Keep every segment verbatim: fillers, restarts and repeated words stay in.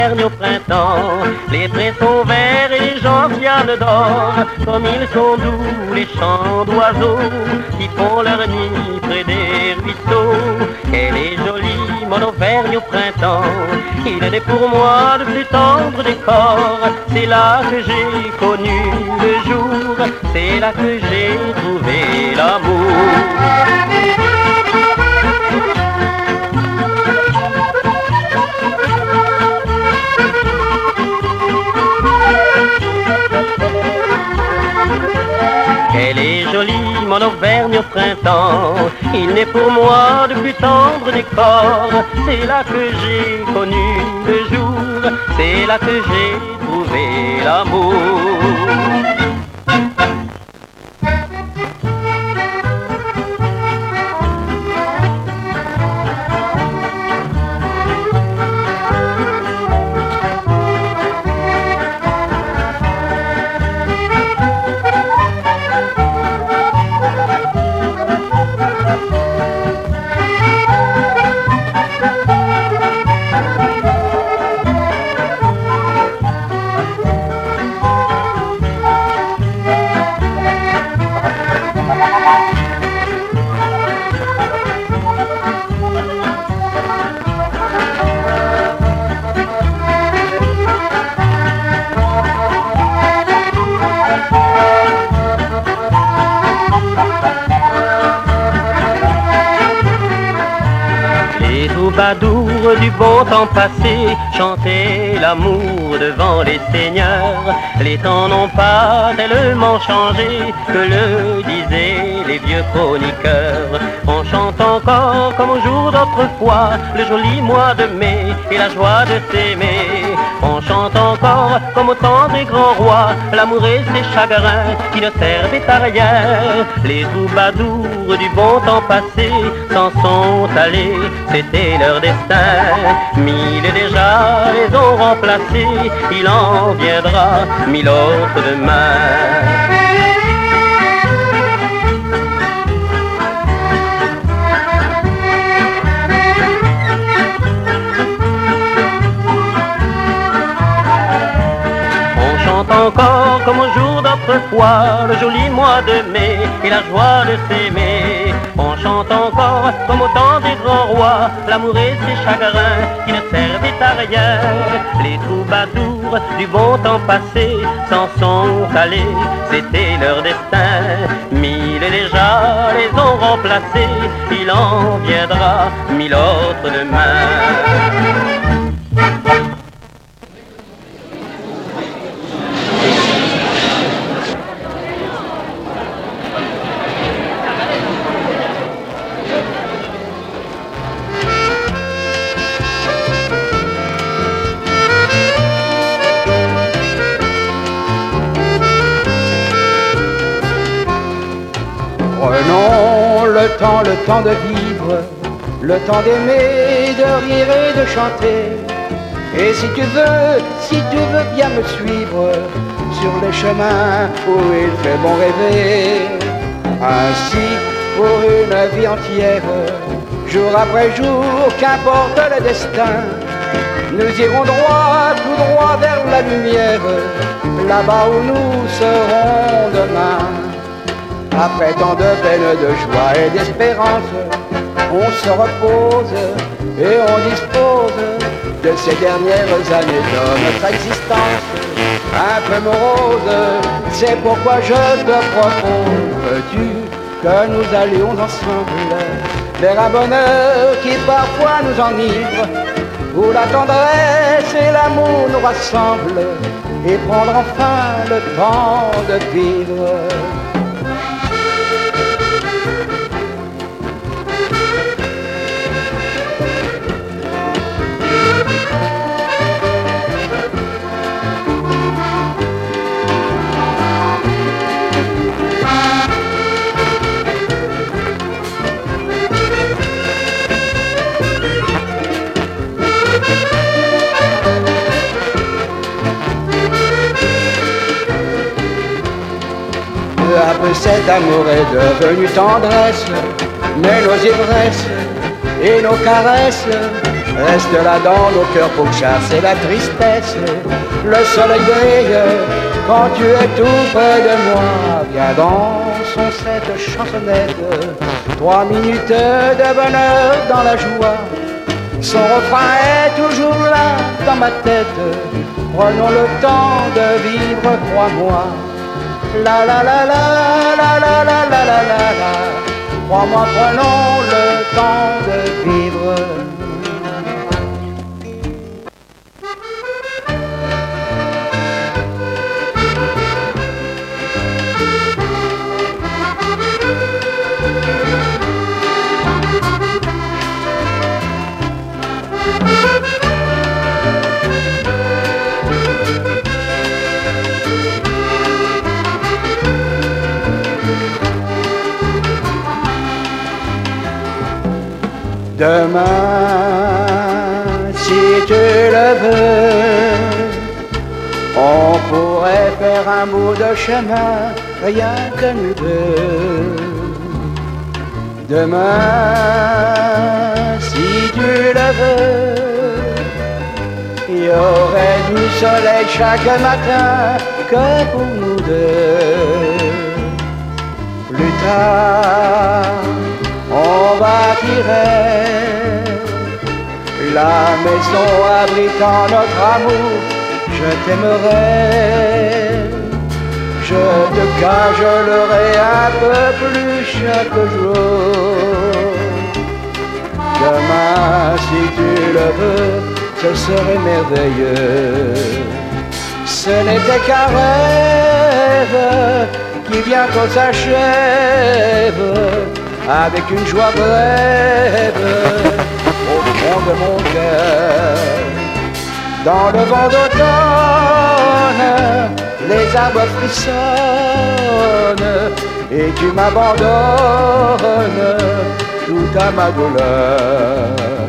au printemps, les prés sont verts et les gentianes d'or. Comme ils sont doux les chants d'oiseaux qui font leur nuit près des ruisseaux. Elle est jolie, mon Auvergne au printemps. Il est pour moi le plus tendre des corps. C'est là que j'ai connu le jour, c'est là que j'ai trouvé l'amour. Elle est jolie, mon Auvergne au printemps. Il n'est pour moi le plus tendre des corps. C'est là que j'ai connu le jour, c'est là que j'ai trouvé l'amour. Troubadours du bon temps passé chantaient l'amour devant les seigneurs. Les temps n'ont pas tellement changé que le disaient les vieux chroniqueurs. On chante encore comme au jour d'autrefois le joli mois de mai et la joie de s'aimer. On chante encore comme au temps des grands rois l'amour et ses chagrins qui ne servaient à rien. Les troubadours du bon temps passé s'en sont allés, c'était leur destin. Mille déjà les ont remplacés, il en viendra mille autres demain. Encore comme au jour d'autrefois, le joli mois de mai et la joie de s'aimer. On chante encore comme au temps des grands rois, l'amour et ses chagrins qui ne servaient à rien. Les troubadours du bon temps passé s'en sont allés, c'était leur destin. Mille déjà les ont remplacés, il en viendra mille autres demain. Prenons le temps, le temps de vivre, le temps d'aimer, de rire et de chanter. Et si tu veux, si tu veux bien me suivre sur les chemins où il fait bon rêver. Ainsi, pour une vie entière, jour après jour, qu'importe le destin, nous irons droit, tout droit vers la lumière, là-bas où nous serons demain. Après tant de peine, de joie et d'espérance, on se repose et on dispose de ces dernières années de notre existence. Un peu morose, c'est pourquoi je te propose, veux-tu, que nous allions ensemble vers un bonheur qui parfois nous enivre, où la tendresse et l'amour nous rassemblent, et prendre enfin le temps de vivre. Peu cet amour est devenu tendresse, mais nos ivresses et nos caresses reste là dans nos cœurs pour chasser la tristesse. Le soleil brille quand tu es tout près de moi. Viens dansons cette chansonnette, trois minutes de bonheur dans la joie. Son refrain est toujours là dans ma tête. Prenons le temps de vivre, crois-moi. La la la la la la la la la la la. Crois-moi, prenons le temps de vivre. Demain, si tu le veux, on pourrait faire un bout de chemin, rien que nous deux. Demain, si tu le veux, il y aurait du soleil chaque matin que pour nous deux. Plus tard, on bâtirait la maison abritant notre amour. Je t'aimerais, je te cajolerai un peu plus chaque jour. Demain, si tu le veux, ce serait merveilleux. Ce n'était qu'un rêve qui vient qu'on s'achève avec une joie brève au fond de mon cœur. Dans le vent d'automne, les arbres frissonnent et tu m'abandonnes tout à ma douleur.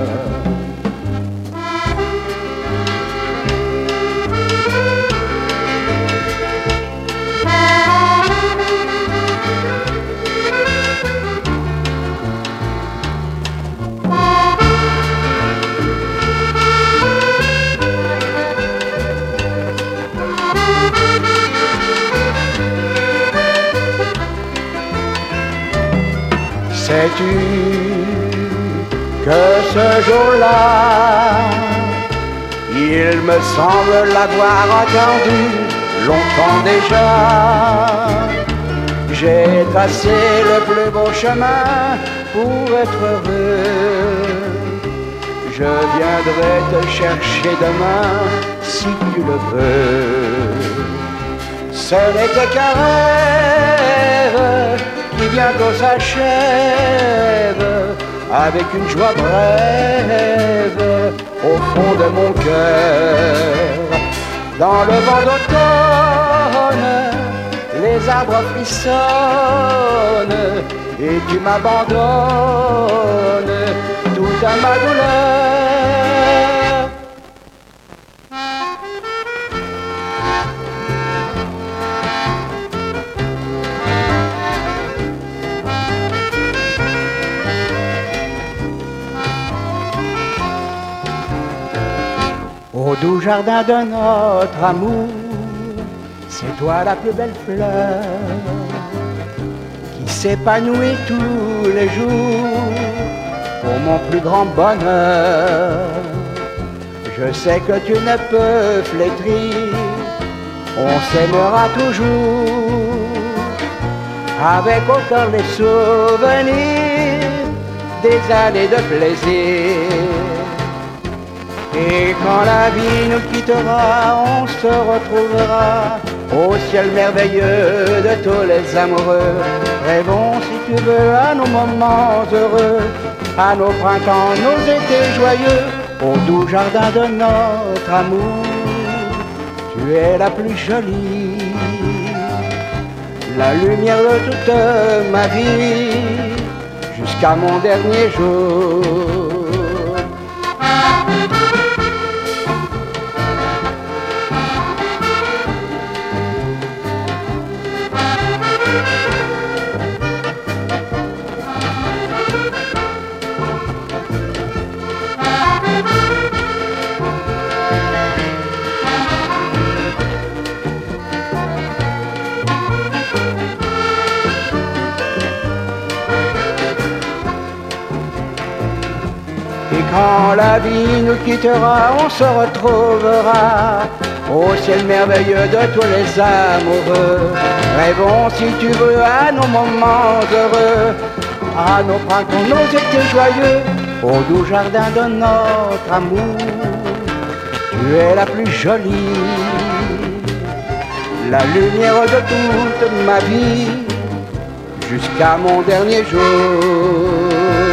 Sais-tu que ce jour-là, il me semble l'avoir entendu longtemps déjà. J'ai tracé le plus beau chemin pour être heureux. Je viendrai te chercher demain si tu le veux. Ce n'était qu'un rêve qui vient qu'on s'achève avec une joie brève au fond de mon cœur. Dans le vent d'automne, les arbres frissonnent et tu m'abandonnes tout à ma douleur. Au doux jardin de notre amour, c'est toi la plus belle fleur qui s'épanouit tous les jours pour mon plus grand bonheur. Je sais que tu ne peux flétrir, on s'aimera toujours avec au cœur les souvenirs des années de plaisir. Et quand la vie nous quittera, on se retrouvera au ciel merveilleux de tous les amoureux. Rêvons si tu veux à nos moments heureux, à nos printemps, nos étés joyeux, au doux jardin de notre amour. Tu es la plus jolie, la lumière de toute ma vie, jusqu'à mon dernier jour. Thank you. quand la vie nous quittera, on se retrouvera au ciel merveilleux de tous les amoureux. Rêvons si tu veux à nos moments heureux, à nos printemps, nos étés joyeux, au doux jardin de notre amour. Tu es la plus jolie, la lumière de toute ma vie, jusqu'à mon dernier jour.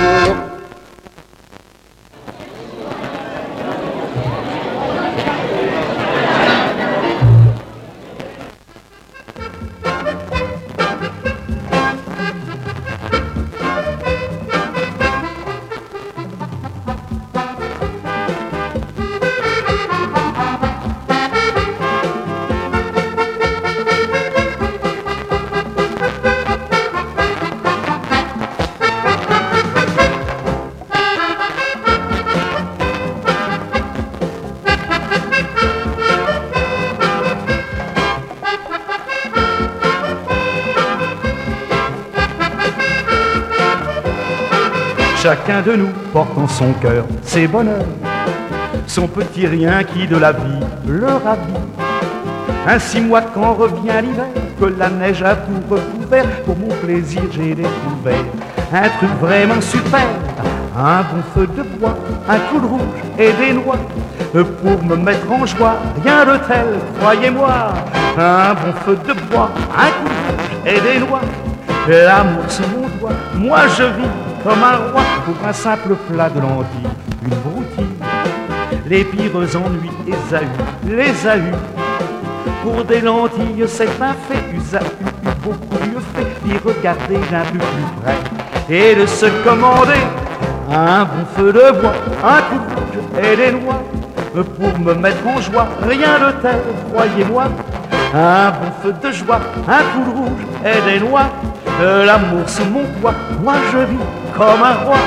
Chacun de nous porte en son cœur ses bonheurs, son petit rien qui de la vie le ravit. Ainsi moi quand revient l'hiver, que la neige a tout recouvert, pour mon plaisir j'ai découvert un truc vraiment super. Un bon feu de bois, un coup de rouge et des noix, pour me mettre en joie, rien de tel, croyez-moi. Un bon feu de bois, un coup de rouge et des noix, l'amour sur mon doigt, moi je vis comme un roi pour un simple plat de lentilles, une broutille. Les pires ennuis les a eus, les a eus. Pour des lentilles c'est un fait, usa eu beaucoup mieux fait d'y regarder d'un peu plus près et de se commander un bon feu de bois, un coup de rouge et des noix, pour me mettre en joie, rien de tel, croyez-moi. Un bon feu de joie, un coup de rouge et des noix, de l'amour sous mon toit, moi je vis comme un roi.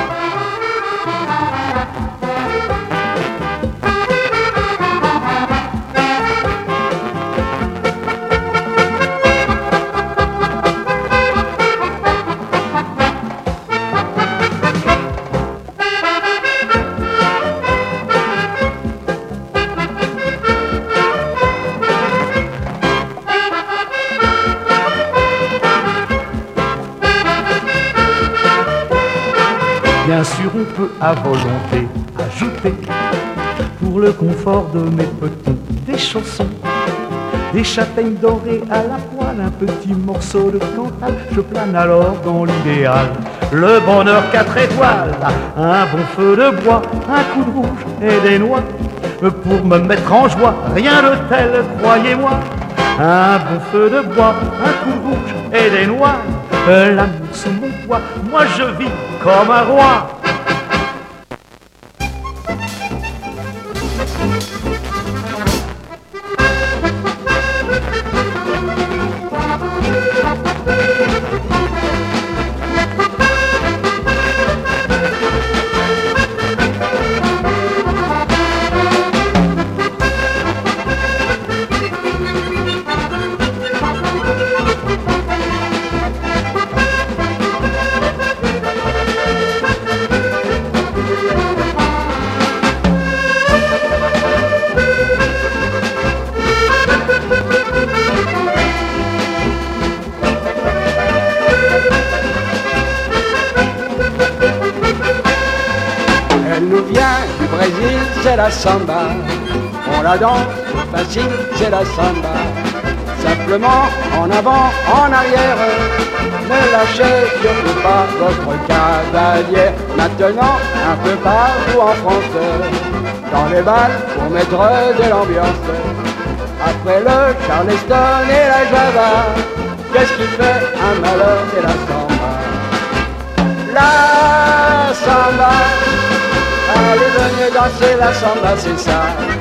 Bien sûr on peut à volonté ajouter, pour le confort de mes petits, des chaussons, des châtaignes dorées à la poêle, un petit morceau de cantal, je plane alors dans l'idéal. Le bonheur quatre étoiles, un bon feu de bois, un coup de rouge et des noix, pour me mettre en joie, rien de tel, croyez-moi. Un bon feu de bois, un coup de rouge et des noix, l'amour sous mon toit, moi je vis comme un roi. C'est la samba, on la danse facile, c'est la samba. Simplement en avant, en arrière, ne lâchez surtout pas votre cavalière. Maintenant, un peu partout en France, dans les balles pour mettre de l'ambiance. Après le Charleston et la Java, qu'est-ce qui fait un malheur, c'est la samba. La samba. Allez, venez danser la samba, c'est ça.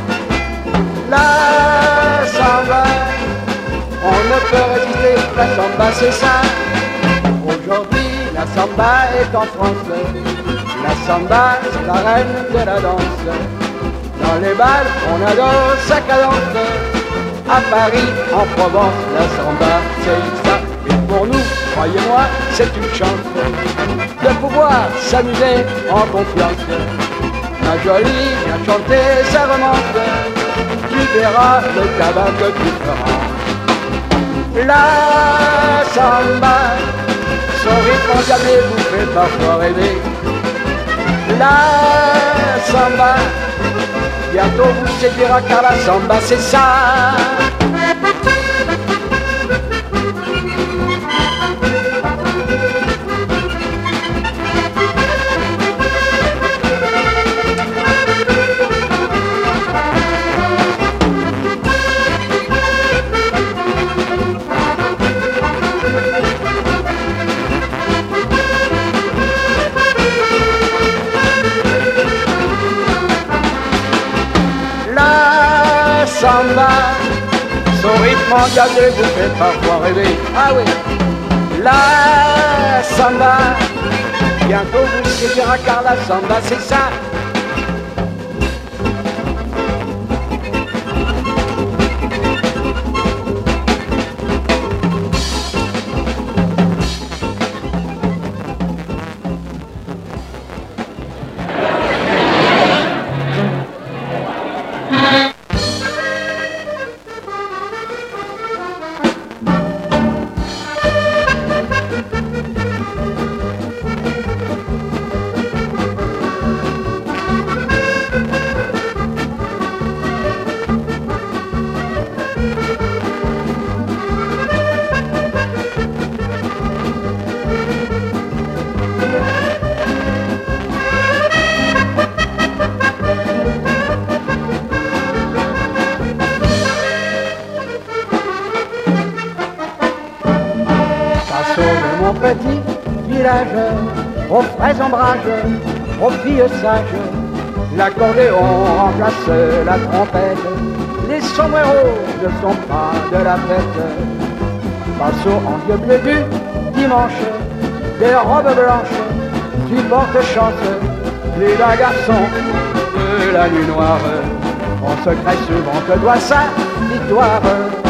La samba, on ne peut résister, la samba, c'est ça. Aujourd'hui, la samba est en France. La samba, c'est la reine de la danse. Dans les bals, on adore sa cadence. À Paris, en Provence, la samba, c'est ça. Mais pour nous, croyez-moi, c'est une chance de pouvoir s'amuser en confiance. ma jolie, viens chanter, ça remonte. Tu verras le tabac que tu feras. La samba, son rythme endiablé vous fait parfois rêver. La samba, bientôt vous séduira car la samba c'est ça. Samba, son rythme endiablé vous fait parfois rêver. Ah oui, la samba, bientôt vous séduira car la samba c'est ça. Mon petit village, aux fraises ombrages, aux filles sages, l'accordéon remplace la trompette. Les sombreros ne sont pas de la fête. Passo en vieux bleu du dimanche, des robes blanches, tu portes chance, plus d'un garçon de la nuit noire. En secret souvent te doit sa victoire.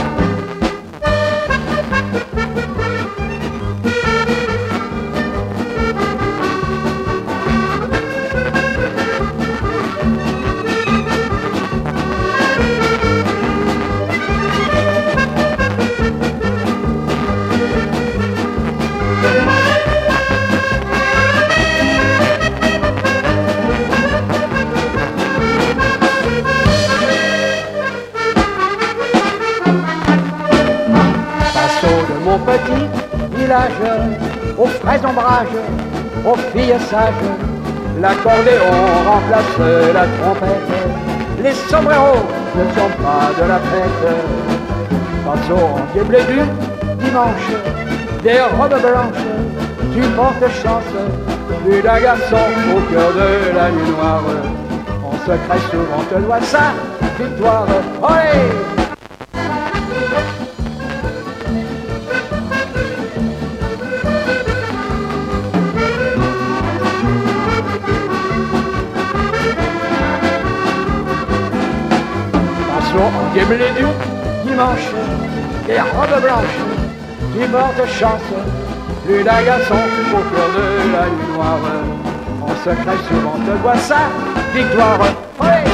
Mon petit village, aux fraises ombrages, aux filles sages, l'accordéon remplace la trompette. Les sombreros ne sont pas de la fête. Passo en vieux blé du dimanche, des robes blanches, tu portes chance, plus d'un garçon au cœur de la nuit noire. En secret souvent te doit sa victoire. Olé! En vieux blé du dimanche, des robes blanches, tu portes chance, plus d'un garçon au cœur de la nuit noire. En secret souvent te doit sa victoire. Ouais.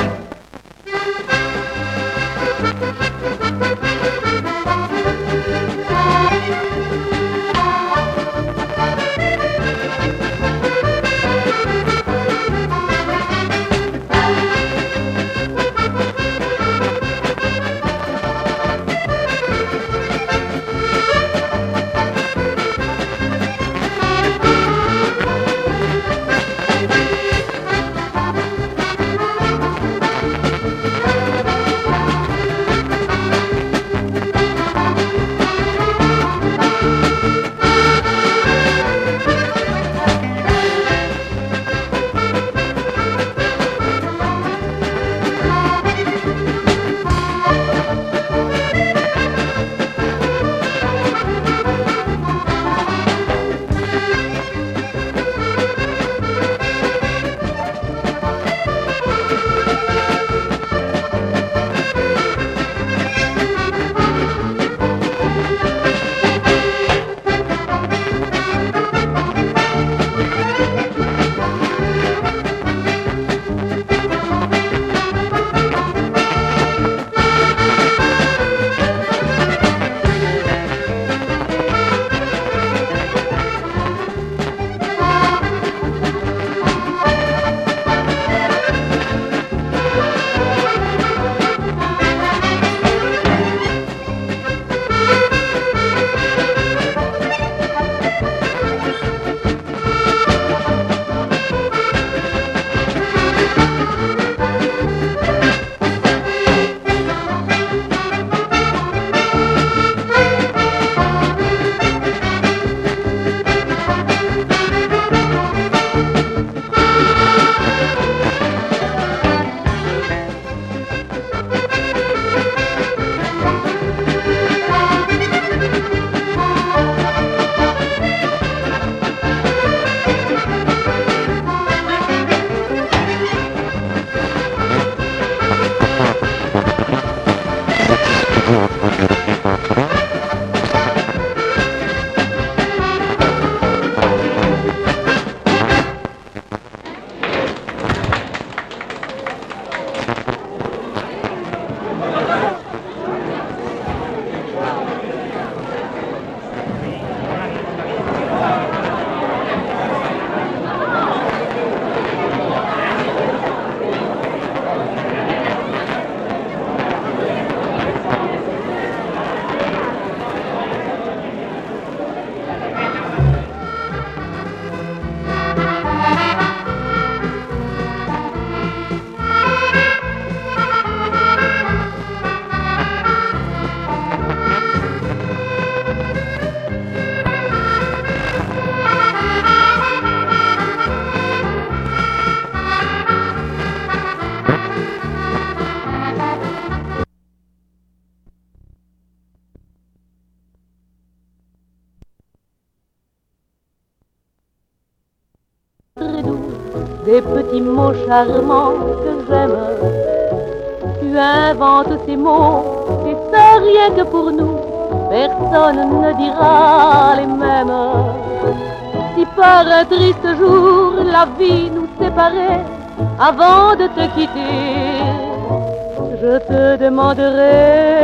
Des petits mots charmants que j'aime. Tu inventes ces mots, et ça rien que pour nous. Personne ne dira les mêmes. Si par un triste jour la vie nous séparait, avant de te quitter, je te demanderai,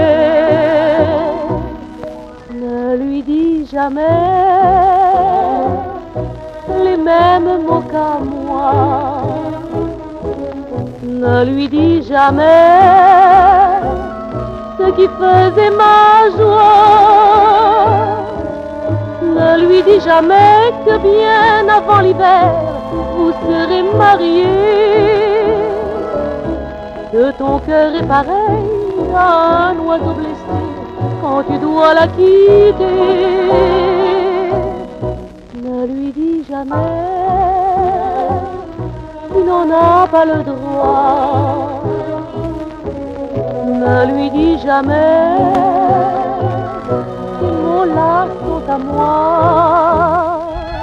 ne lui dis jamais les mêmes mots qu'à moi. Ne lui dis jamais ce qui faisait ma joie. Ne lui dis jamais que bien avant l'hiver, vous serez mariés. Que ton cœur est pareil à un oiseau blessé quand tu dois la quitter. Ne lui dis jamais, il n'en a pas le droit. Ne lui dis jamais, ces mots-là sont à moi.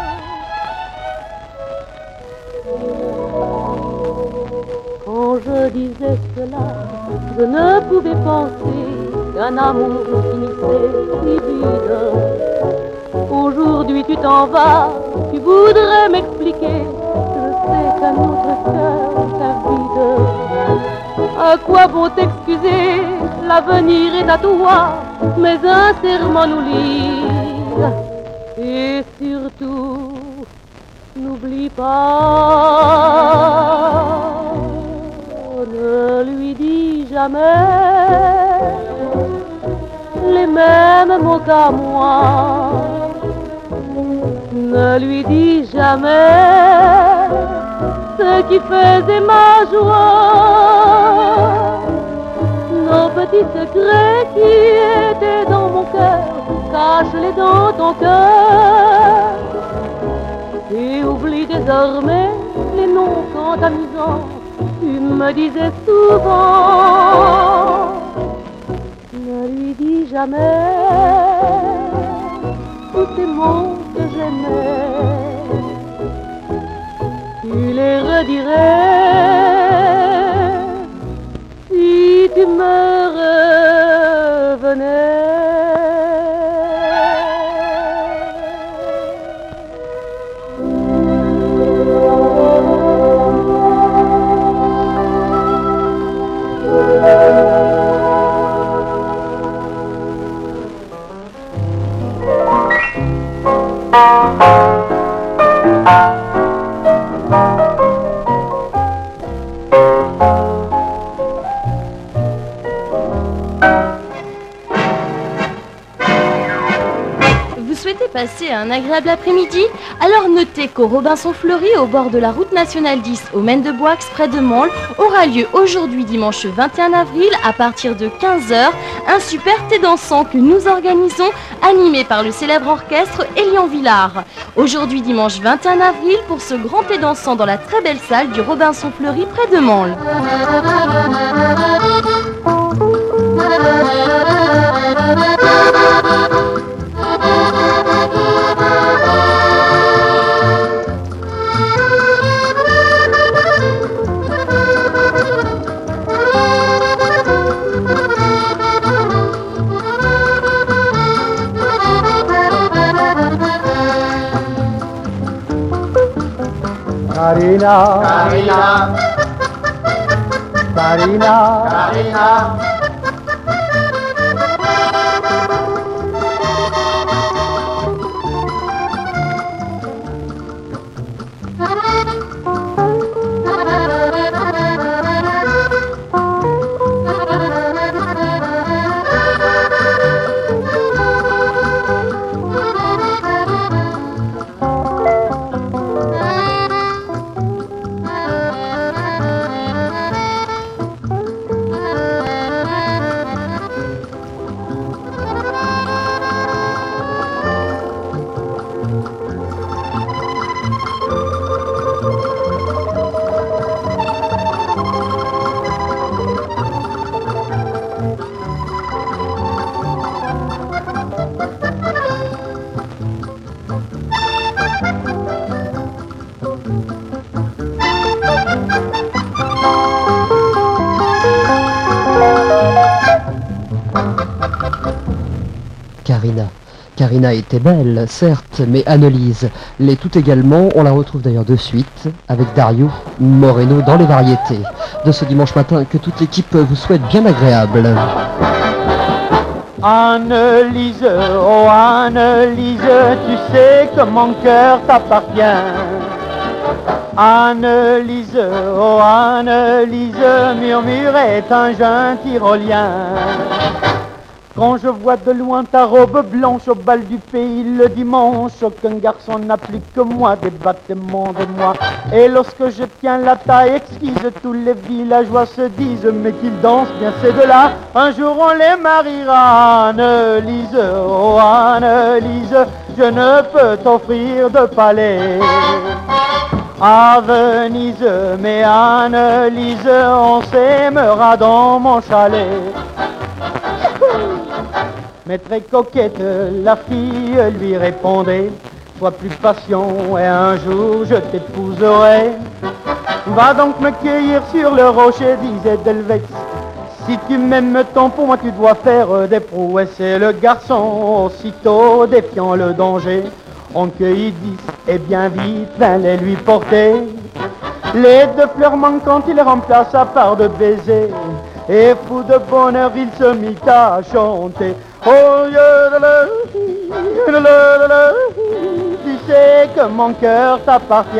Quand je disais cela, je ne pouvais penser qu'un amour finissait si vite. Aujourd'hui tu t'en vas, tu voudrais m'expliquer. Je sais qu'un autre cœur t'invite. À quoi bon t'excuser, l'avenir est à toi, mais un serment nous lie. Et surtout, n'oublie pas, ne lui dis jamais les mêmes mots qu'à moi. Ne lui dis jamais ce qui faisait ma joie. Nos petits secrets qui étaient dans mon cœur, cache-les dans ton cœur. Et oublie désormais les noms quand amusants tu me disais souvent. Ne lui dis jamais tous ces mots que j'aimais. Tu les redirais si tu me revenais. Passer un agréable après-midi? Alors notez qu'au Robinson Fleury, au bord de la route nationale dix, au Maine de Boix, près de Mansle, aura lieu aujourd'hui dimanche vingt et un avril à partir de quinze heures un super thé dansant que nous organisons, animé par le célèbre orchestre Elian Villard. Aujourd'hui dimanche vingt et un avril pour ce grand thé dansant dans la très belle salle du Robinson Fleury près de Mansle. Karina, Karina, Karina, Karina. Karina. Karina était belle, certes, mais Annelise l'est tout également. On la retrouve d'ailleurs de suite avec Dario Moreno dans les variétés de ce dimanche matin que toute l'équipe vous souhaite bien agréable. Annelise, oh Annelise, tu sais que mon cœur t'appartient. Annelise, oh Annelise, murmurait un jeune tyrolien. Quand je vois de loin ta robe blanche au bal du pays le dimanche, aucun garçon n'a plus que moi des battements de moi. Et lorsque je tiens la taille exquise, tous les villageois se disent mais qu'ils dansent bien ces deux-là. Un jour on les mariera. Annelise, oh Annelise, je ne peux t'offrir de palais à Venise, mais Annelise, on s'aimera dans mon chalet. Mais très coquette, la fille lui répondait, sois plus patient et un jour je t'épouserai. Va donc me cueillir sur le rocher, disait Delvex. Si tu m'aimes tant, pour moi tu dois faire des prouesses. Et le garçon, aussitôt défiant le danger, on cueillit dix et bien vite vint les lui porter. Les deux fleurs manquantes, il remplaça par de baisers. Et fou de bonheur, il se mit à chanter. Oh, tu sais que mon cœur t'appartient.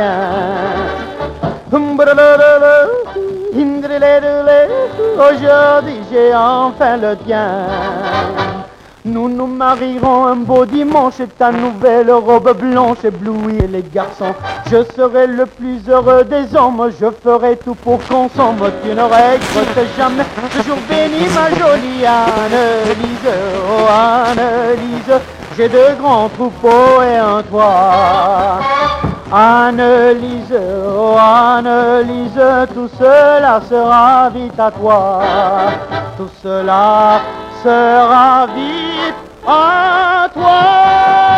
Aujourd'hui j'ai enfin le tien. Nous nous marierons un beau dimanche et ta nouvelle robe blanche éblouit les garçons. Je serai le plus heureux des hommes, je ferai tout pour qu'ensemble tu ne regrettes jamais ce jour béni, ma jolie Annelise. Oh Annelise, j'ai de grands troupeaux et un toit. Annelise, oh Annelise, tout cela sera vite à toi. Tout cela sera vite à toi.